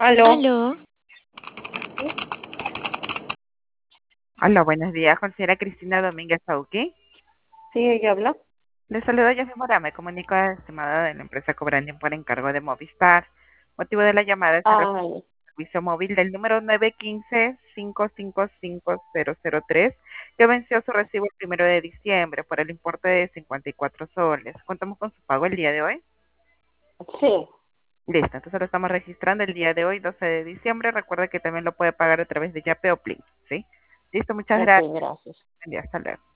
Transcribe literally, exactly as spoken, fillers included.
Aló, Aló, sí, Hola, buenos días, considera Cristina Domínguez Sauqui. sí, ella habla. Le saludo yo Mora, me comunico estimada de la empresa Cobranding por encargo de Movistar. Motivo de la llamada es el Ah, vale. servicio móvil del número nueve uno cinco, cinco cinco cinco cero cero tres que venció su recibo el primero de diciembre por el importe de cincuenta y cuatro soles. Contamos con su pago el día de hoy. Sí, Listo, entonces lo estamos registrando el día de hoy, doce de diciembre. Recuerda que también lo puede pagar a través de Yape o Plin, ¿sí? Listo, muchas ok, gracias. gracias. Buen día, hasta luego.